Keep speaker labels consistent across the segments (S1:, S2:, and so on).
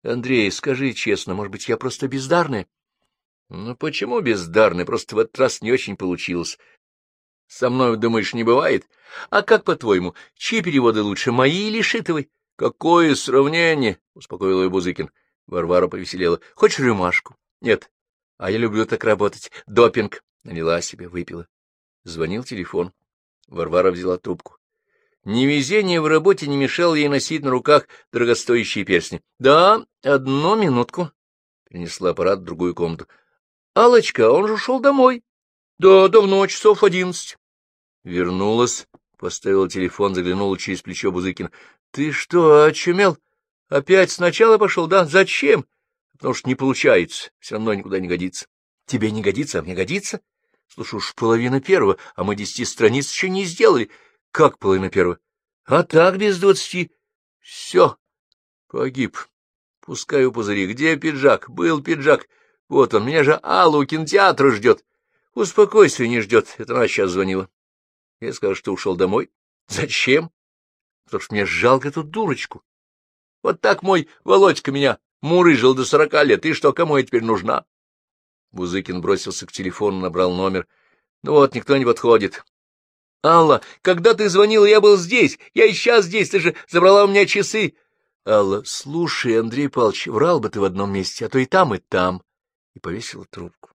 S1: Андрей, скажи честно, может быть, я просто бездарная? — Ну, почему бездарная? Просто в этот раз не очень получилось. Со мной, думаешь, не бывает? А как, по-твоему, чьи переводы лучше, мои или Шитовой? — Какое сравнение? — успокоил ее Бузыкин. Варвара повеселела. — Хочешь рюмашку? — Нет. — А я люблю так работать. Допинг. Налила себе, выпила. Звонил телефон. Варвара взяла трубку. Невезение в работе не мешало ей носить на руках дорогостоящие перстни. — Да, одну минутку. Перенесла аппарат в другую комнату. — Аллочка, он же ушел домой. — Да, давно, часов 11. Вернулась, поставила телефон, заглянула через плечо Бузыкина. — Ты что, очумел? Опять сначала пошел, да? Зачем? — Потому что не получается, все равно никуда не годится. — Тебе не годится, а мне годится? Слушай, уж половина первого, а мы 10 страниц еще не сделали. — Как половина первого? — А так, без 20. — Все, погиб. Пускай у пузыри. Где пиджак? Был пиджак. Вот он, меня же Алла у кинотеатра ждет. Успокойся, не ждет. Это она сейчас звонила. Я сказал, что ушел домой. Зачем? Потому что мне жалко эту дурочку. Вот так мой Володька меня мурыжил до 40 лет. И что, кому я теперь нужна? Бузыкин бросился к телефону, набрал номер. Ну вот, никто не подходит. Алла, когда ты звонила, я был здесь. Я и сейчас здесь. Ты же забрала у меня часы. Алла, слушай, Андрей Павлович, врал бы ты в одном месте, а то и там, и там. И повесила трубку.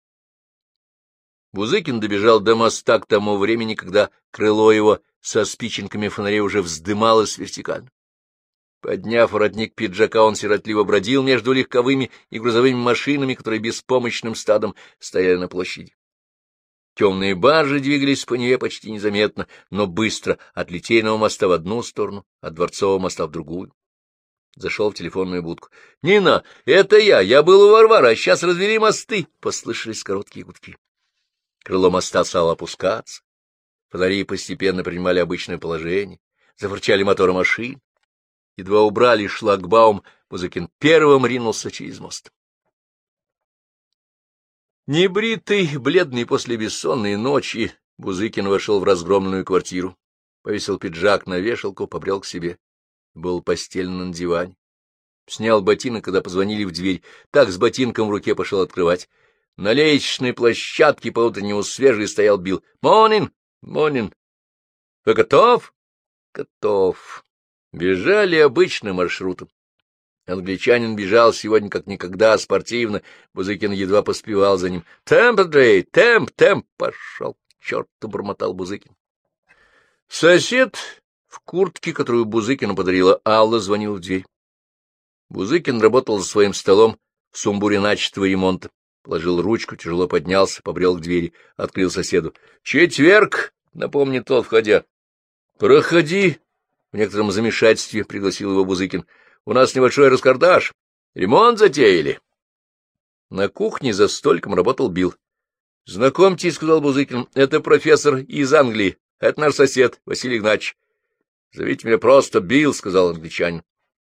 S1: Бузыкин добежал до моста к тому времени, когда крыло его со спиченками фонарей уже вздымалось вертикально. Подняв воротник пиджака, он сиротливо бродил между легковыми и грузовыми машинами, которые беспомощным стадом стояли на площади. Темные баржи двигались по Неве почти незаметно, но быстро, от Литейного моста в одну сторону, от Дворцового моста в другую. Зашел в телефонную будку. — Нина, это я был у Варвары, а сейчас развели мосты. Послышались короткие гудки. Крыло моста стало опускаться. Фонари постепенно принимали обычное положение. Зафырчали моторы машин. Едва убрали шлагбаум, Бузыкин первым ринулся через мост. Небритый, бледный после бессонной ночи, Бузыкин вошел в разгромленную квартиру, повесил пиджак на вешалку, побрел к себе. Был постелен на диване. Снял ботинок, когда позвонили в дверь. Так с ботинком в руке пошел открывать. На лестничной площадке по утреннему свежей стоял Билл. — Монин! Монин! — Вы готов? — Готов. Бежали обычным маршрутом. Англичанин бежал сегодня как никогда спортивно. Бузыкин едва поспевал за ним. — Темп, Андрей! Темп! Темп! Пошел к черту! — бормотал Бузыкин. Сосед в куртке, которую Бузыкину подарила Алла, звонил в дверь. Бузыкин работал за своим столом в сумбуре начатого ремонта. Положил ручку, тяжело поднялся, побрел к двери, открыл соседу. — Четверг! — напомнил тот, входя. — Проходи! — в некотором замешательстве пригласил его Бузыкин. — У нас небольшой раскардаш. Ремонт затеяли. На кухне за столиком работал Билл. — Знакомьтесь, — сказал Бузыкин, — это профессор из Англии. Это наш сосед, Василий Игнатьевич. — Зовите меня просто Билл, — сказал англичанин.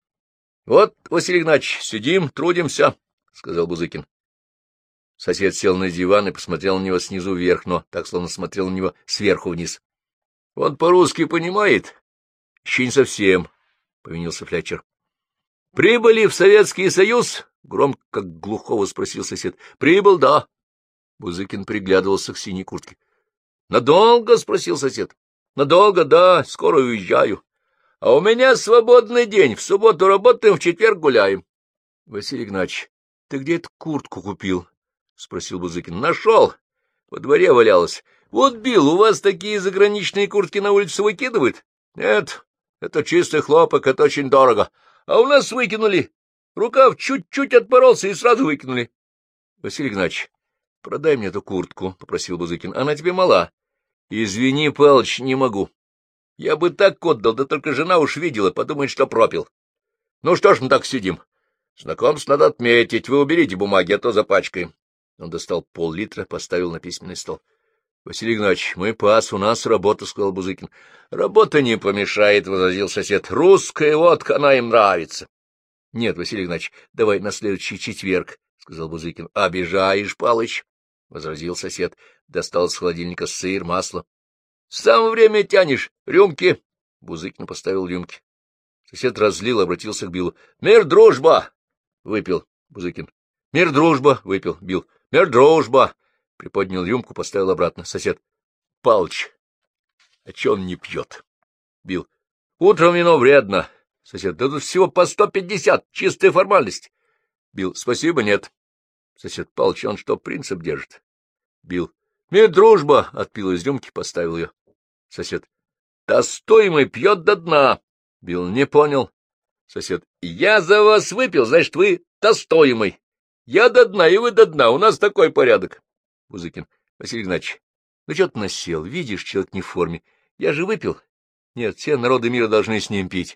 S1: — Вот, Василий Игнатьевич, сидим, трудимся, — сказал Бузыкин. Сосед сел на диван и посмотрел на него снизу вверх, но так, словно смотрел на него сверху вниз. — Он по-русски понимает? — Еще не совсем, — повинился Флетчер. — Прибыли в Советский Союз? — громко, как глухого спросил сосед. — Прибыл, да. Бузыкин приглядывался к синей куртке. — Надолго? — спросил сосед. — Надолго, да, скоро уезжаю. А у меня свободный день, в субботу работаем, в четверг гуляем. — Василий Игнатьевич, ты где эту куртку купил? — спросил Бузыкин. — Нашел. Во дворе валялась. Вот, Билл, у вас такие заграничные куртки на улице выкидывают? — Нет, это чистый хлопок, это очень дорого. А у нас выкинули. Рукав чуть-чуть отпоролся и сразу выкинули. — Василий Игнатьевич, продай мне эту куртку, — попросил Бузыкин. — Она тебе мала. — Извини, Палыч, не могу. Я бы так отдал, да только жена уж видела, подумает, что пропил. Ну что ж мы так сидим? Знакомство надо отметить. Вы уберите бумаги, а то запачкаем. Он достал пол-литра, поставил на письменный стол. — Василий Игнатьевич, мы пас, у нас работа, — сказал Бузыкин. — Работа не помешает, — возразил сосед. — Русская водка, она им нравится. — Нет, Василий Игнатьевич, давай на следующий четверг, — сказал Бузыкин. — Обижаешь, Палыч, — возразил сосед. Достал из холодильника сыр, масло. — Сам время тянешь. Рюмки. Бузыкин поставил рюмки. Сосед разлил, обратился к Биллу. — Мир, дружба! Выпил. Бузыкин. Мир, дружба. Выпил. Бил. Мир, дружба. Приподнял рюмку, поставил обратно. Сосед. Палыч. А че он не пьет? Бил. Утром вино вредно. Сосед. Да тут всего по 150. Чистая формальность. Бил. Спасибо, нет. Сосед. Палыч, он что, принцип держит? Бил. Мир, дружба. Отпил из рюмки, поставил ее. Сосед. Достоимый пьет до дна. Бил. Не понял. Сосед. Я за вас выпил, значит, вы достоимый. Я до дна, и вы до дна. У нас такой порядок. Бузыкин. Василий Игнатьевич, ну что ты насел? Видишь, человек не в форме. Я же выпил. Нет, все народы мира должны с ним пить.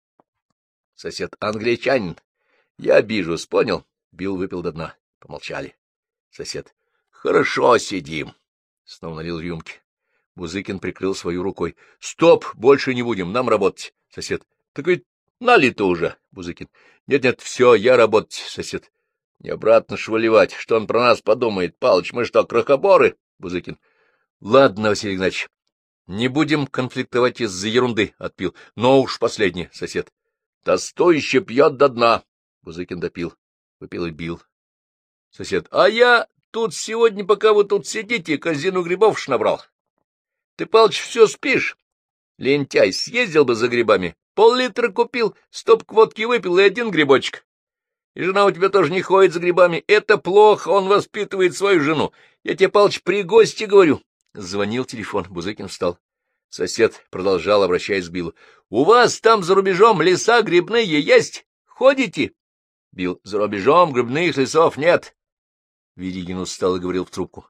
S1: Сосед. Англичанин. Я обижусь, понял? Бил, выпил до дна. Помолчали. Сосед. Хорошо, сидим. Снова налил рюмки. Бузыкин прикрыл свою рукой. Стоп, больше не будем, нам работать. Сосед. Так ведь налито уже. Бузыкин. Нет, все, я работать. Сосед. Не обратно швалевать. Что он про нас подумает? Палыч, мы что, крохоборы? Бузыкин. Ладно, Василий Игнатьевич, не будем конфликтовать из-за ерунды. Отпил. Но уж последнее. Сосед. Толстой еще пьет до дна. Бузыкин допил. Выпил и бил. Сосед. А я тут сегодня, пока вы тут сидите, корзину грибов набрал. Ты, Палыч, все спишь? Лентяй, съездил бы за грибами. Пол-литра купил, стопку водки выпил и один грибочек. И жена у тебя тоже не ходит за грибами. Это плохо, он воспитывает свою жену. Я тебе, Палыч, при гости говорю. Звонил телефон. Бузыкин встал. Сосед продолжал, обращаясь к Биллу. — У вас там за рубежом леса грибные есть? Ходите? Билл. — За рубежом грибных лесов нет. Веригин устал и говорил в трубку.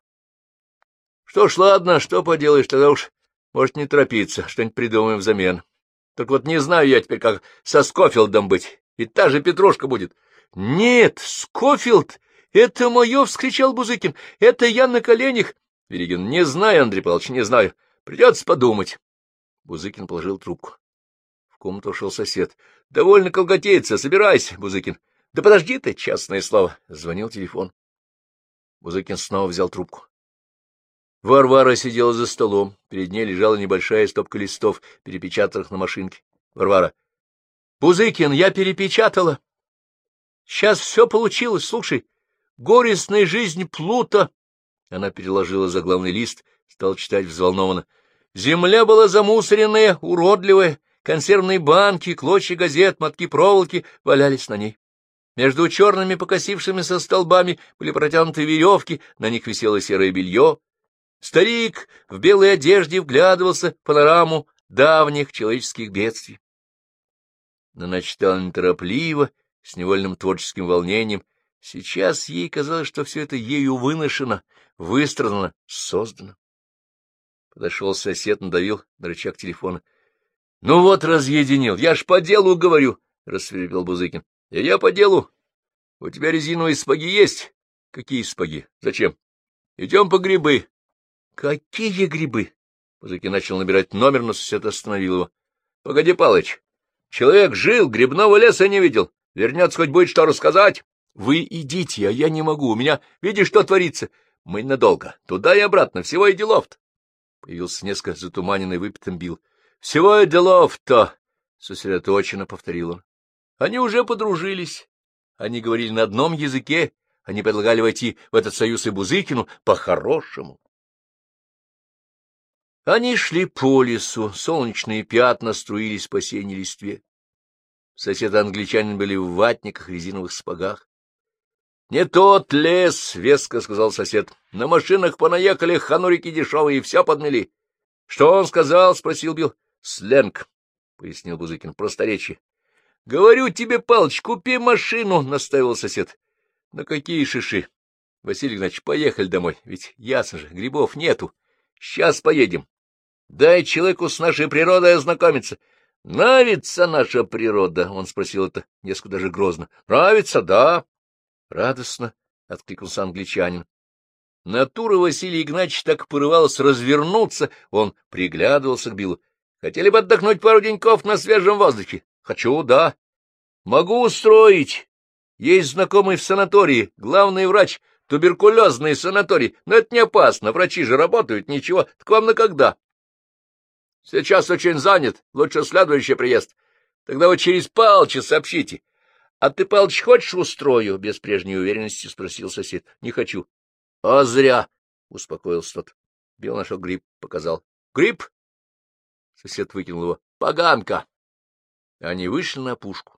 S1: — Что ж, ладно, что поделаешь, тогда уж, может, не торопиться, что-нибудь придумаем взамен. Только вот не знаю я теперь, как со Скофилдом быть. Ведь та же Петрушка будет. — Нет, Скофилд, это мое! — вскричал Бузыкин. — Это я на коленях. Веригин. — Не знаю, Андрей Павлович, не знаю. Придется подумать. Бузыкин положил трубку. В комнату ушел сосед. — Довольно колготеется, собирайся, Бузыкин. — Да подожди ты, честное слово. Звонил телефон. Бузыкин снова взял трубку. Варвара сидела за столом. Перед ней лежала небольшая стопка листов, перепечатанных на машинке. Варвара. — Бузыкин, я перепечатала. Сейчас все получилось. Слушай, горестная жизнь Плута. Она переложила заглавный лист, стала читать взволнованно. Земля была замусоренная, уродливая, консервные банки, клочья газет, мотки проволоки валялись на ней. Между черными покосившимися столбами были протянуты веревки, на них висело серое белье. Старик в белой одежде вглядывался в панораму давних человеческих бедствий. Она читала неторопливо, с невольным творческим волнением. Сейчас ей казалось, что все это ею выношено, выстрадано, создано. Подошел сосед, надавил на рычаг телефона. — Ну вот, разъединил. Я ж по делу говорю, — рассвирепел Бузыкин. — Я по делу. У тебя резиновые сапоги есть? — Какие сапоги? Зачем? — Идем по грибы. — Какие грибы? Бузыкин начал набирать номер, но сосед остановил его. — Погоди, Палыч. Человек жил, грибного леса не видел. Вернется, хоть будет что рассказать. Вы идите, а я не могу. У меня, видишь, что творится? Мы надолго. Туда и обратно. Всего и делов-то. Появился несколько затуманенный выпитым Билл. — Всего и делов-то! — сосредоточенно повторил он. Они уже подружились. Они говорили на одном языке. Они предлагали войти в этот союз и Бузыкину по-хорошему. Они шли по лесу. Солнечные пятна струились по осенней листве. Соседи-англичане были в ватниках, резиновых сапогах. — Не тот лес, — веско сказал сосед. — На машинах понаехали, ханурики дешевые, и все подмели. — Что он сказал? — спросил Билл. — Сленг, — пояснил Бузыкин, — просторечие. — Говорю тебе, Палыч, купи машину, — настаивал сосед. — На какие шиши? — Василий Игнатьевич, поехали домой, ведь ясно же, грибов нету. Сейчас поедем. Дай человеку с нашей природой ознакомиться. — Нравится наша природа? — он спросил это несколько даже грозно. — Нравится, да. — Радостно, — откликнулся англичанин. Натура Василия Игнатьевича так порывалась развернуться, он приглядывался к Биллу. — Хотели бы отдохнуть пару деньков на свежем воздухе? — Хочу, да. — Могу устроить. Есть знакомый в санатории, главный врач, туберкулезный санаторий, но это не опасно, врачи же работают, ничего. Так вам на когда? — Сейчас очень занят, лучше следующий приезд. Тогда вы через полчаса сообщите. А ты, Палыч, хочешь устрою? — без прежней уверенности спросил сосед. — Не хочу. — А зря, — успокоился тот. Билл нашел гриб, показал. — Гриб? Сосед выкинул его. — Поганка. Они вышли на опушку.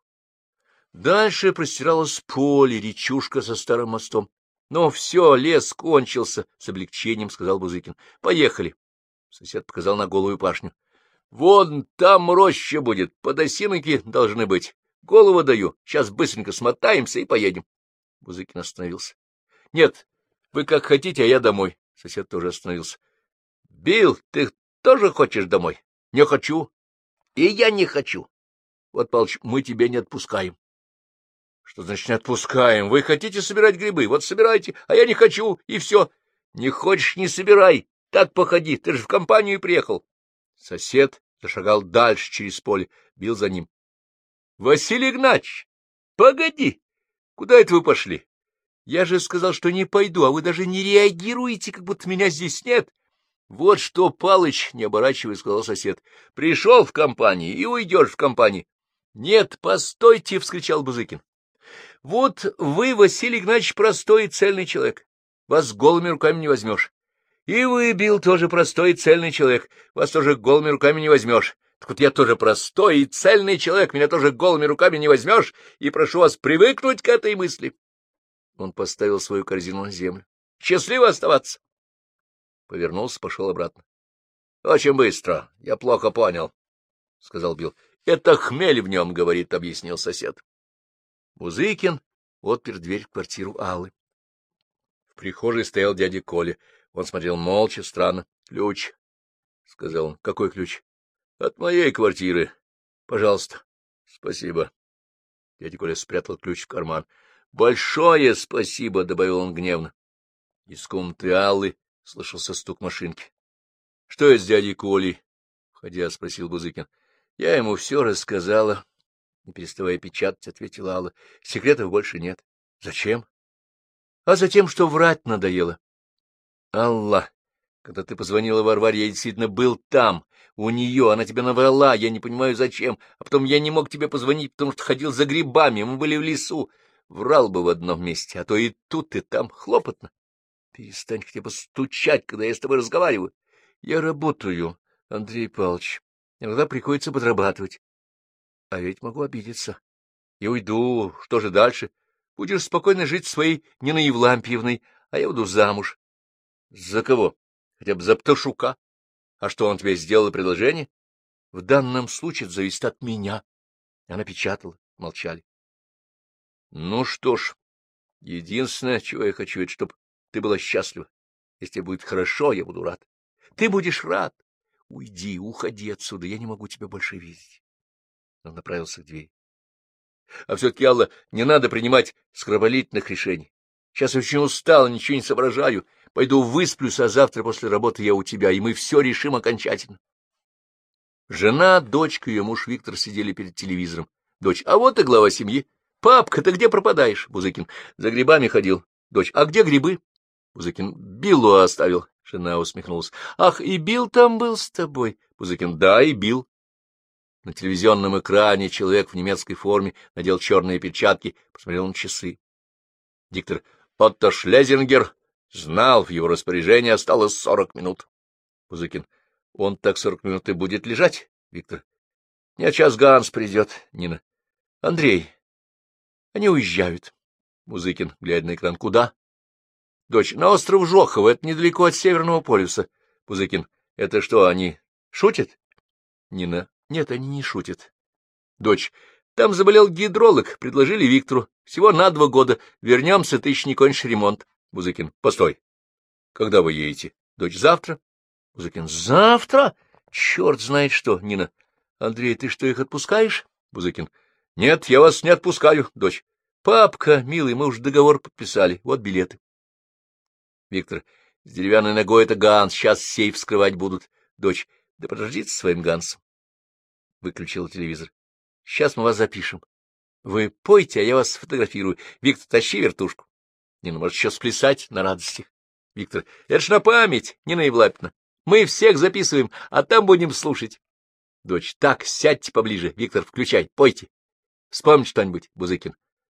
S1: Дальше простиралось поле, речушка со старым мостом. — Но все, лес кончился, — с облегчением сказал Бузыкин. — Поехали. Сосед показал на голую пашню. — Вон там роща будет, подосиноки должны быть. Голову даю, сейчас быстренько смотаемся и поедем. Бузыкин остановился. — Нет, вы как хотите, а я домой. Сосед тоже остановился. — Билл, ты тоже хочешь домой? — Не хочу. — И я не хочу. Вот, Павлович, мы тебя не отпускаем. — Что значит не отпускаем? Вы хотите собирать грибы? Вот собирайте, а я не хочу, и все. Не хочешь — не собирай. Так походи, ты же в компанию приехал. Сосед зашагал дальше через поле, Билл за ним. — Василий Игнатьевич, погоди! Куда это вы пошли? Я же сказал, что не пойду, а вы даже не реагируете, как будто меня здесь нет. — Вот что, Палыч, — не оборачиваясь, сказал сосед, — пришел в компании и уйдешь в компании. — Нет, постойте, — вскричал Бузыкин. — Вот вы, Василий Игнатьевич, простой и цельный человек. Вас голыми руками не возьмешь. И вы, Билл, тоже простой и цельный человек. Вас тоже голыми руками не возьмешь. Так вот я тоже простой и цельный человек. Меня тоже голыми руками не возьмешь. И прошу вас привыкнуть к этой мысли. Он поставил свою корзину на землю. Счастливо оставаться. Повернулся, пошел обратно. — Очень быстро. Я плохо понял, — сказал Билл. — Это хмель в нем, — говорит, — объяснил сосед. Музыкин отпер дверь в квартиру Аллы. В прихожей стоял дядя Коля. Он смотрел молча, странно. — Ключ, — сказал он. — Какой ключ? — От моей квартиры. — Пожалуйста. — Спасибо. Дядя Коля спрятал ключ в карман. — Большое спасибо, — добавил он гневно. Из комнаты Аллы слышался стук машинки. — Что это с дядей Колей? — входя, спросил Бузыкин. — Я ему все рассказала. Не переставая печатать, ответила Алла. — Секретов больше нет. — Зачем? — А затем, что врать надоело. — Алла, когда ты позвонила Варваре, я действительно был там, у нее, она тебя наврала, я не понимаю, зачем, а потом я не мог тебе позвонить, потому что ходил за грибами, мы были в лесу. Врал бы в одном месте, а то и тут, и там хлопотно. Перестань хотя бы стучать, когда я с тобой разговариваю. Я работаю, Андрей Павлович, иногда приходится подрабатывать. А ведь могу обидеться. Я уйду, что же дальше? Будешь спокойно жить своей Ниной Евлампиевной, а я уйду замуж. За кого? Хотя бы за Пташука. А что, он тебе сделал предложение? В данном случае это зависит от меня. Она печатала, молчали. Ну что ж, единственное, чего я хочу, это чтобы ты была счастлива. Если тебе будет хорошо, я буду рад. Ты будешь рад. Уйди, уходи отсюда, я не могу тебя больше видеть. Он направился к двери. А все-таки, Алла, не надо принимать скоропалительных решений. Сейчас я очень устал, ничего не соображаю. Пойду высплюсь, а завтра после работы я у тебя, и мы все решим окончательно. Жена, дочка и ее муж Виктор сидели перед телевизором. Дочь: а вот и глава семьи. Папка, ты где пропадаешь? Бузыкин: за грибами ходил. Дочь: а где грибы? Бузыкин: Биллу оставил. Жена усмехнулась: ах, и Билл там был с тобой? Бузыкин: да, и Билл. На телевизионном экране человек в немецкой форме надел черные перчатки, посмотрел на часы. Диктор: Отто Шлезингер знал, в его распоряжении осталось 40 минут. Бузыкин: он так 40 минут и будет лежать? Виктор: нет, сейчас Ганс придет. Нина: Андрей, они уезжают. Бузыкин, глядя на экран: куда? Дочь: на остров Жохово, это недалеко от Северного полюса. Бузыкин: это что, они шутят? Нина: нет, они не шутят. Дочь: там заболел гидролог, предложили Виктору. Всего на 2 года. Вернемся, ты еще не кончишь ремонт. Бузыкин: постой. Когда вы едете? Дочь: завтра. Бузыкин: завтра? Черт знает что. Нина: Андрей, ты что, их отпускаешь? Бузыкин: нет, я вас не отпускаю. Дочь: папка, милый, мы уже договор подписали. Вот билеты. Виктор: с деревянной ногой это Ганс, сейчас сейф вскрывать будут. Дочь: да подождите со своим Гансом. Выключила телевизор. Сейчас мы вас запишем. Вы пойте, а я вас сфотографирую. Виктор, тащи вертушку. Нина: может, еще сплясать на радостях. Виктор: это ж на память, Нина Евлапьевна. Мы всех записываем, а там будем слушать. Дочь: так, сядьте поближе. Виктор: включай, пойте. Вспомните что-нибудь. Бузыкин: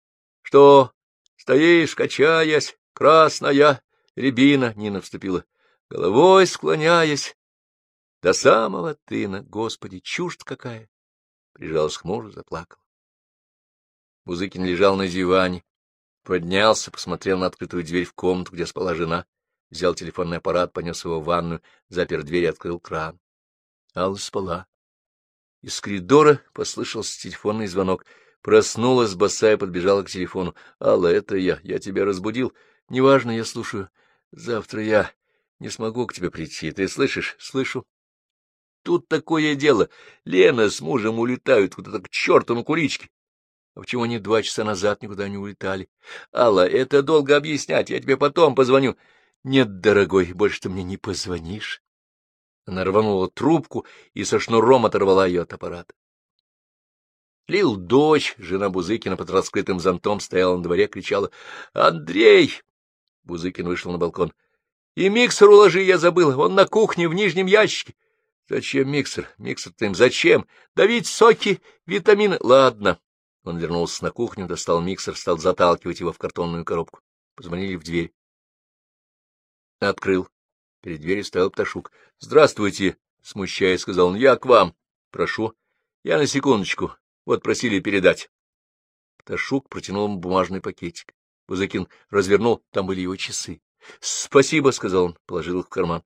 S1: Что стоишь, качаясь, красная рябина, Нина вступила, головой склоняясь, до самого тына, Господи, чушь какая! Прижалась к мужу, заплакала. Бузыкин лежал на диване, поднялся, посмотрел на открытую дверь в комнату, где спала жена, взял телефонный аппарат, понес его в ванную, запер дверь и открыл кран. Алла спала. Из коридора послышался телефонный звонок. Проснулась босая, подбежала к телефону. — Алла, это я тебя разбудил. — Неважно, я слушаю. Завтра я не смогу к тебе прийти. Ты слышишь? — Слышу. — Тут такое дело. Лена с мужем улетают куда-то к черту на куличке. А почему они 2 часа назад никуда не улетали? — Алла, это долго объяснять, я тебе потом позвоню. — Нет, дорогой, больше ты мне не позвонишь. Она рванула трубку и со шнуром оторвала ее от аппарата. Лил дождь, жена Бузыкина под раскрытым зонтом стояла на дворе, кричала: «Андрей!» Бузыкин вышел на балкон. «И миксер уложи, я забыла, он на кухне в нижнем ящике». «Зачем миксер? Миксер-то им зачем? Давить соки, витамины». «Ладно». Он вернулся на кухню, достал миксер, стал заталкивать его в картонную коробку. Позвонили в дверь. Открыл. Перед дверью стоял Пташук. — Здравствуйте, — смущаясь, сказал он. — Я к вам. — Прошу. — Я на секундочку. Вот просили передать. Пташук протянул ему бумажный пакетик. Бузыкин развернул, там были его часы. — Спасибо, — сказал он, положил их в карман.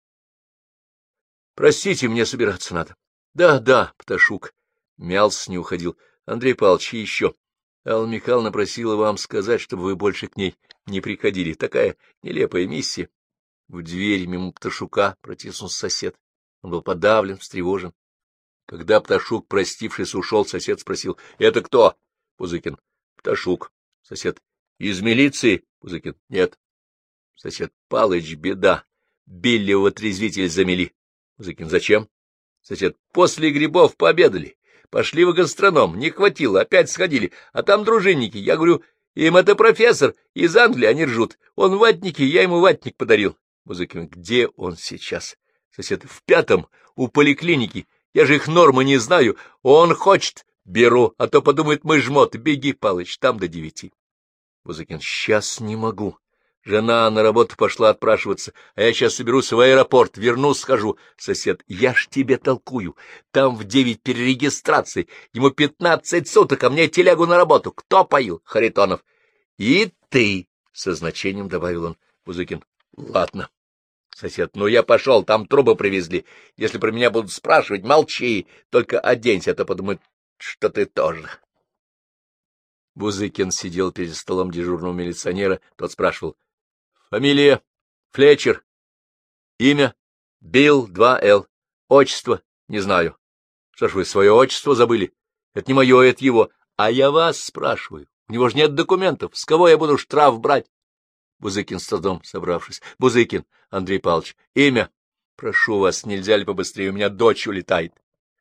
S1: — Простите, мне собираться надо. — Да, Пташук. Мялся, не уходил. — Андрей Павлович, и еще. Алла Михайловна просила вам сказать, чтобы вы больше к ней не приходили. Такая нелепая миссия. В дверь мимо Пташука протиснулся сосед. Он был подавлен, встревожен. Когда Пташук, простившись, ушел, сосед спросил: — Это кто? Бузыкин. — Пташук. Сосед. — Из милиции? Бузыкин. — Нет. Сосед. — Палыч, беда. Биллио отрезвитель замели. Бузыкин. — Зачем? Сосед. — После грибов пообедали. Пошли в гастроном. Не хватило, опять сходили. А там дружинники. Я говорю, им это профессор из Англии, они ржут. Он ватники, я ему ватник подарил. Бузыкин. — Где он сейчас? Сосед. — В 5-м, у поликлиники. Я же их нормы не знаю. Он хочет, беру, а то подумает, мы жмоты. Беги, Палыч, там до 9. Бузыкин. — Сейчас не могу. Жена на работу пошла отпрашиваться, а я сейчас соберусь в аэропорт, вернусь, схожу. Сосед. — Я ж тебе толкую. Там в 9 перерегистрации. Ему 15 суток, а мне телегу на работу. Кто поил? Харитонов. — И ты, — со значением добавил он. Бузыкин. — Ладно. Сосед. — Ну, я пошел, там трубы привезли. Если про меня будут спрашивать, молчи, только оденься, а то подумают, что ты тоже. Бузыкин сидел перед столом дежурного милиционера, тот спрашивал: — Фамилия? Флетчер. Имя? Билл, 2Л. Отчество? Не знаю. Что ж вы свое отчество забыли? Это не мое, это его. А я вас спрашиваю. У него же нет документов. С кого я буду штраф брать? Бузыкин с трудом собравшись. — Бузыкин Андрей Павлович. Имя? Прошу вас, нельзя ли побыстрее? У меня дочь улетает.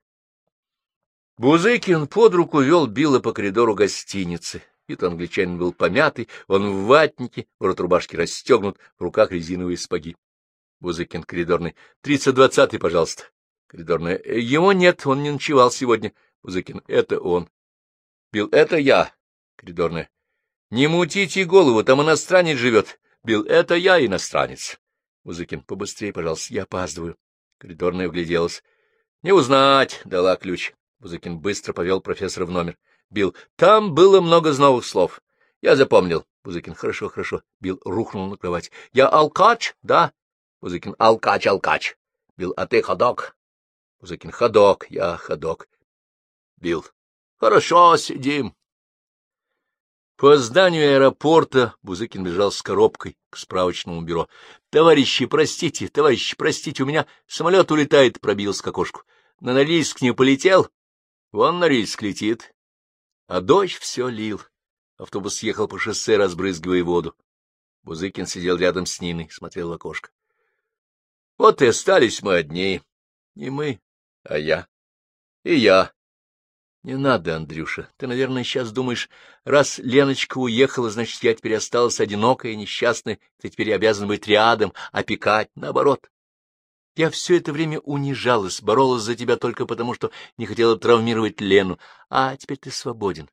S1: Бузыкин под руку вел Билла по коридору гостиницы. Вид англичанин был помятый, он в ватнике, ворот рубашки расстегнут, в руках резиновые сапоги. Бузыкин коридорный. 30-20, пожалуйста. Коридорная. Его нет, он не ночевал сегодня. Бузыкин. Это он. Билл. Это я. Коридорная. Не мутите голову, там иностранец живет. Билл. Это я иностранец. Бузыкин. Побыстрее, пожалуйста, я опаздываю. Коридорная вгляделась. Не узнать, дала ключ. Бузыкин быстро повел профессора в номер. Билл. Там было много новых слов. Я запомнил. Бузыкин. Хорошо, хорошо. Билл рухнул на кровать. Я алкач? Да. Бузыкин. Алкач, алкач. Билл. А ты ходок? Бузыкин. Ходок. Я ходок. Билл. Хорошо, сидим. По зданию аэропорта Бузыкин бежал с коробкой к справочному бюро. — Товарищи, простите, у меня самолет улетает, — пробился к окошку. — На Норильск не полетел? Вон Норильск летит. А дождь все лил. Автобус ехал по шоссе, разбрызгивая воду. Бузыкин сидел рядом с Ниной, смотрел в окошко. — Вот и остались мы одни. Не мы, а я. И я. Не надо, Андрюша. Ты, наверное, сейчас думаешь, раз Леночка уехала, значит, я теперь осталась одинокая и несчастная, ты теперь обязан быть рядом, опекать. Наоборот. Я все это время унижалась, боролась за тебя только потому, что не хотела травмировать Лену. А теперь ты свободен.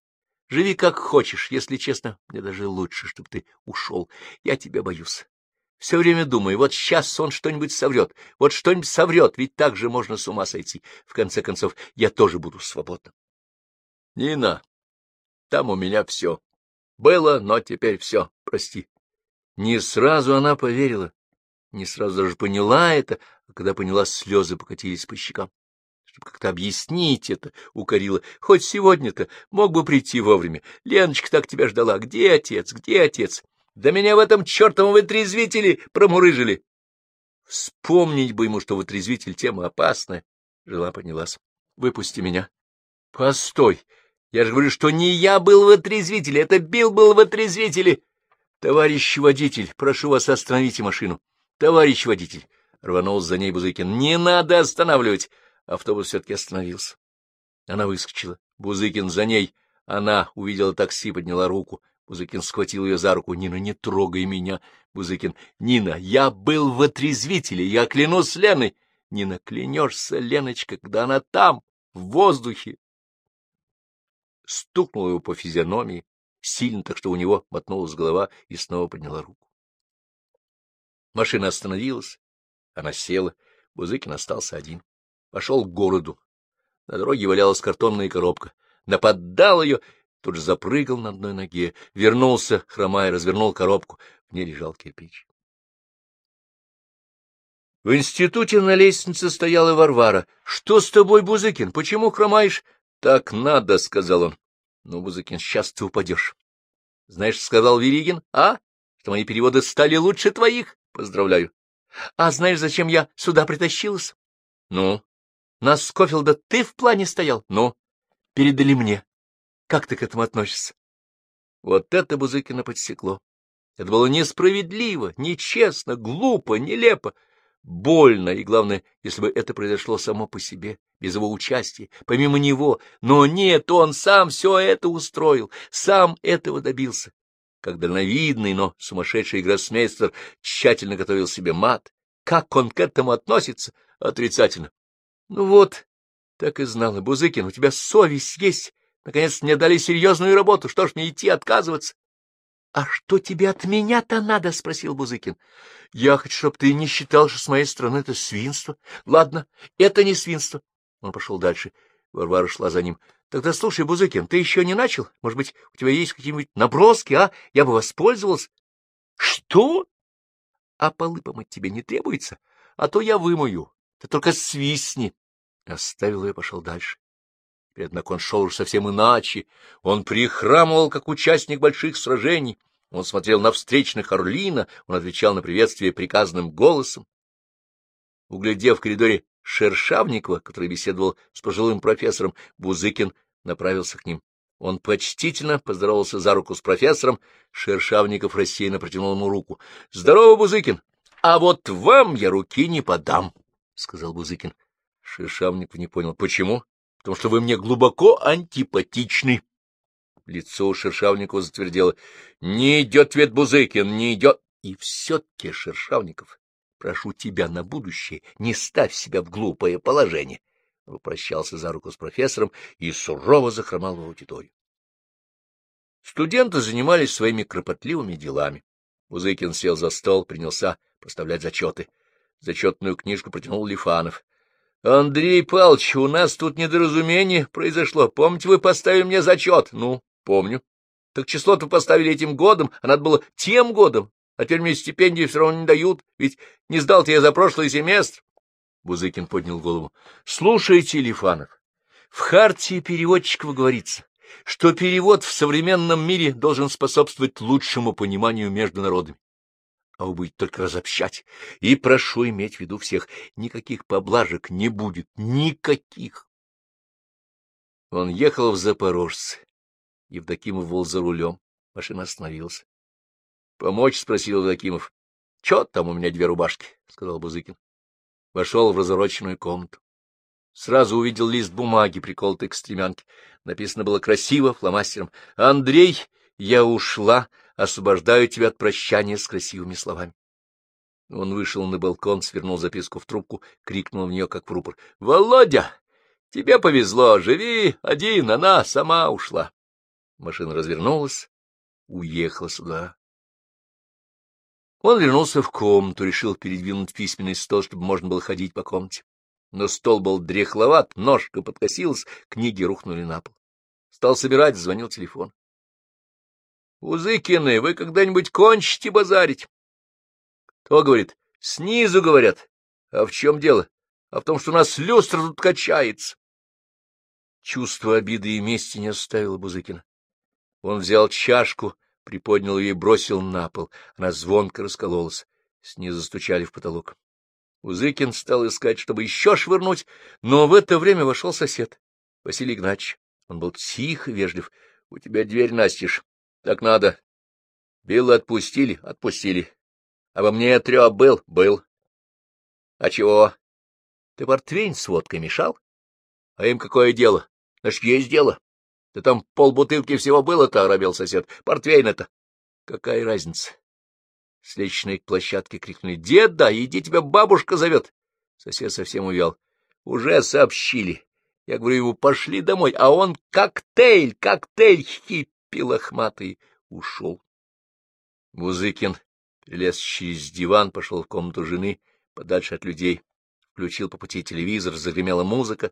S1: Живи как хочешь, если честно, мне даже лучше, чтобы ты ушел. Я тебя боюсь. Все время думаю, вот сейчас он что-нибудь соврет, вот что-нибудь соврет, ведь так же можно с ума сойти. В конце концов, я тоже буду свободна. Нина, там у меня все. Было, но теперь все, прости. Не сразу она поверила, не сразу даже поняла это, а когда поняла, слезы покатились по щекам. Чтобы как-то объяснить это, укорила. Хоть сегодня-то мог бы прийти вовремя. Леночка так тебя ждала. Где отец? Где отец? Да меня в этом чертовом вытрезвителе промурыжили. Вспомнить бы ему, что вытрезвитель — тема опасная. Жила поднялась. Выпусти меня. Постой. Я же говорю, что не я был в отрезвителе, это Билл был в отрезвителе. Товарищ водитель, прошу вас, остановите машину. Товарищ водитель. Рванулся за ней Бузыкин. Не надо останавливать. Автобус все-таки остановился. Она выскочила. Бузыкин за ней. Она увидела такси, подняла руку. Бузыкин схватил ее за руку. — Нина, не трогай меня. Бузыкин. — Нина, я был в отрезвителе, я клянусь Леной. — Нина, клянешься, Леночка, когда она там, в воздухе. Стукнула его по физиономии, сильно так, что у него мотнулась голова, и снова подняла руку. Машина остановилась, она села, Бузыкин остался один. Пошел к городу. На дороге валялась картонная коробка. Нападал ее, тут же запрыгал на одной ноге, вернулся, хромая, развернул коробку. В ней лежал кирпич. В институте на лестнице стояла Варвара. — Что с тобой, Бузыкин? Почему хромаешь? — Так надо, — сказал он. — Ну, Бузыкин, сейчас ты упадешь. — Знаешь, что сказал Веригин? А? Что мои переводы стали лучше твоих? Поздравляю. — А знаешь, зачем я сюда притащилась? — Ну? — На Скофилда ты в плане стоял? — Ну? — Передали мне. Как ты к этому относишься? Вот это Бузыкина подсекло. Это было несправедливо, нечестно, глупо, нелепо. Больно, и главное, если бы это произошло само по себе, без его участия, помимо него. Но нет, он сам все это устроил, сам этого добился. Как дальновидный, но сумасшедший гроссмейстер тщательно готовил себе мат. Как он к этому относится? Отрицательно. Ну вот, так и знала. Бузыкин, у тебя совесть есть. Наконец мне дали серьезную работу. Что ж мне идти, отказываться? — А что тебе от меня-то надо? — спросил Бузыкин. — Я хочу, чтобы ты не считал, что с моей стороны это свинство. — Ладно, это не свинство. Он пошел дальше. Варвара шла за ним. — Тогда слушай, Бузыкин, ты еще не начал? Может быть, у тебя есть какие-нибудь наброски, а? Я бы воспользовался. — Что? — А полы помыть тебе не требуется? А то я вымою. Ты только свистни. Оставил ее и пошел дальше. Однако он шел уж совсем иначе. Он прихрамывал, как участник больших сражений. Он смотрел на встречных Орлина, он отвечал на приветствие приказным голосом. Углядев в коридоре Шершавникова, который беседовал с пожилым профессором, Бузыкин направился к ним. Он почтительно поздоровался за руку с профессором. Шершавников рассеянно протянул ему руку. — Здорово, Бузыкин! — А вот вам я руки не подам, — сказал Бузыкин. Шершавников не понял. — Почему? — Потому что вы мне глубоко антипатичны. Лицо у Шершавникова затвердело. — Не идет ведь, Бузыкин, не идет. И все-таки, Шершавников, прошу тебя на будущее, не ставь себя в глупое положение. Он попрощался за руку с профессором и сурово захромал в аудиторию. Студенты занимались своими кропотливыми делами. Бузыкин сел за стол, принялся поставлять зачеты. Зачетную книжку протянул Лифанов. — Андрей Павлович, у нас тут недоразумение произошло. Помните, вы поставили мне зачет? — Ну, помню. — Так число-то поставили этим годом, а надо было тем годом. А теперь мне стипендии все равно не дают, ведь не сдал-то я за прошлый семестр. Бузыкин поднял голову. — Слушайте, Лифанов, в хартии переводчиков говорится, что перевод в современном мире должен способствовать лучшему пониманию между народами. А вы будете только разобщать. И прошу иметь в виду всех, никаких поблажек не будет, никаких. Он ехал в Запорожце. Евдокимов был за рулем. Машина остановилась. — Помочь? — спросил Евдокимов. — Чё там у меня 2 рубашки? — сказал Бузыкин. Вошел в развороченную комнату. Сразу увидел лист бумаги, приколотый к стремянке. Написано было красиво, фломастером. — Андрей, я ушла. Освобождаю тебя от прощания с красивыми словами. Он вышел на балкон, свернул записку в трубку, крикнул в нее, как в рупор. — Володя, тебе повезло, живи один, она сама ушла. Машина развернулась, уехала сюда. Он вернулся в комнату, решил передвинуть письменный стол, чтобы можно было ходить по комнате. Но стол был дряхловат, ножка подкосилась, книги рухнули на пол. Стал собирать, звонил телефон. — Узыкины, вы когда-нибудь кончите базарить? — Кто говорит? — Снизу говорят. — А в чем дело? — А в том, что у нас люстра тут качается. Чувство обиды и мести не оставило Бузыкина. Он взял чашку, приподнял ее и бросил на пол. Она звонко раскололась. Снизу стучали в потолок. Узыкин стал искать, чтобы еще швырнуть, но в это время вошел сосед, Василий Игнатьевич. Он был тих и вежлив. — У тебя дверь настежь. Так надо. Билла отпустили? Отпустили. Обо мне трёп был? Был. А чего? Ты портвейн с водкой мешал? А им какое дело? Значит, есть дело. Да там полбутылки всего было-то, — оробел сосед. Портвейн это. Какая разница? С лестничной площадки крикнули: — Деда, иди, тебя бабушка зовет. Сосед совсем увял. — Уже сообщили. Я говорю ему: пошли домой, а он коктейль, хиппи лохматый, ушел. Бузыкин перелез через диван, пошел в комнату жены, подальше от людей, включил по пути телевизор, загремела музыка.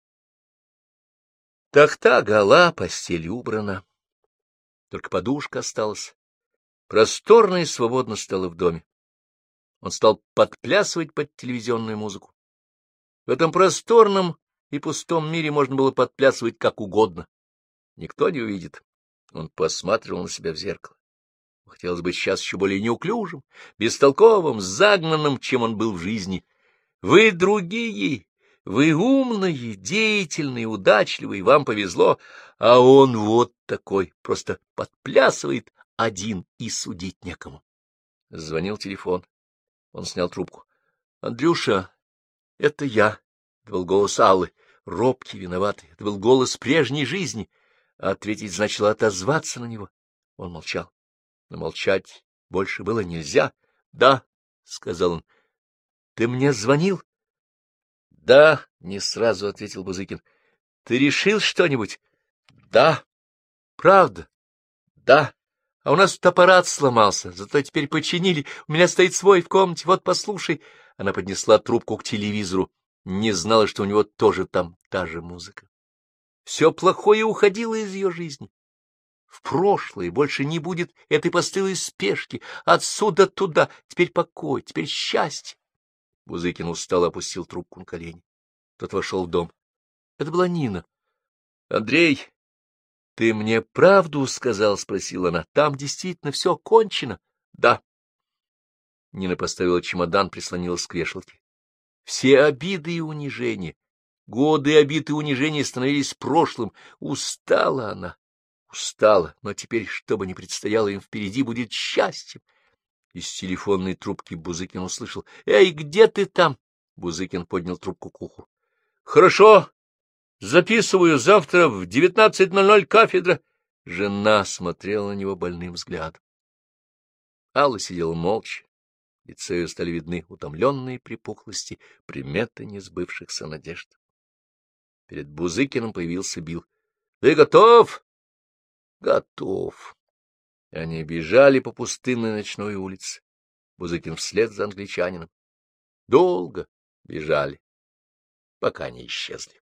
S1: Тахта гола, постель убрана. Только подушка осталась. Просторно и свободно стало в доме. Он стал подплясывать под телевизионную музыку. В этом просторном и пустом мире можно было подплясывать как угодно. Никто не увидит. Он посматривал на себя в зеркало. Хотелось быть сейчас еще более неуклюжим, бестолковым, загнанным, чем он был в жизни. Вы другие, вы умные, деятельные, удачливые, вам повезло, а он вот такой, просто подплясывает один и судить некому. Звонил телефон. Он снял трубку. — Андрюша, это я. Это был голос Аллы, робкий, виноватый. Это был голос прежней жизни. А ответить значило отозваться на него. Он молчал. Но молчать больше было нельзя. — Да, — сказал он. — Ты мне звонил? — Да, — не сразу ответил Бузыкин. — Ты решил что-нибудь? — Да. — Правда? — Да. А у нас тут аппарат сломался, зато теперь починили. У меня стоит свой в комнате, вот послушай. Она поднесла трубку к телевизору. Не знала, что у него тоже там та же музыка. Все плохое уходило из ее жизни. В прошлое больше не будет этой постылой спешки. Отсюда туда. Теперь покой, теперь счастье. Бузыкин устало опустил трубку на колени. Тот вошел в дом. Это была Нина. — Андрей, ты мне правду сказал? — спросила она. — Там действительно все кончено? — Да. Нина поставила чемодан, прислонилась к вешалке. Все обиды и унижения, годы обид и унижений становились прошлым. Устала она. Устала, но теперь, что бы ни предстояло им впереди, будет счастьем. Из телефонной трубки Бузыкин услышал: — Эй, где ты там? Бузыкин поднял трубку к уху. — Хорошо, записываю, завтра в 19:00 кафедра. Жена смотрела на него больным взглядом. Алла сидела молча. В лице ее стали видны утомленные припухлости, приметы несбывшихся надежд. Перед Бузыкиным появился Билл. — Ты готов? — Готов. Они бежали по пустынной ночной улице. Бузыкин вслед за англичанином. Долго бежали, пока не исчезли.